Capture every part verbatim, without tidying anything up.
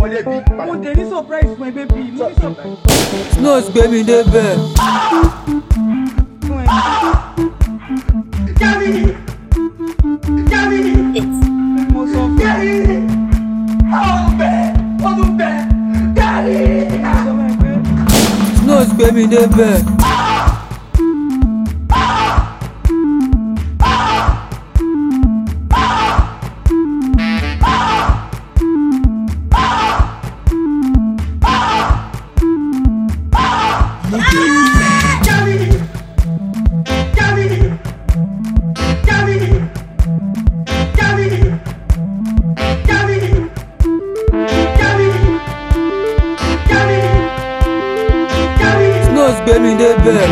mọ̀lẹ́bí. Mo dé ní surprise fún ẹ baby. Mo ní surprise Snows gbé mi débẹ̀. fún ẹ. Yàrá yàrá Mo sọ fún ẹ. yàrá àwọn bẹ̀ ọdún bẹ̀ yàrá. Mo sọ fún ẹ pé Snows gbé mi débẹ̀. Snows gbé mi débẹ̀.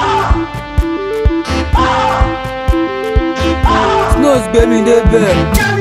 Snows gbé mi débẹ̀.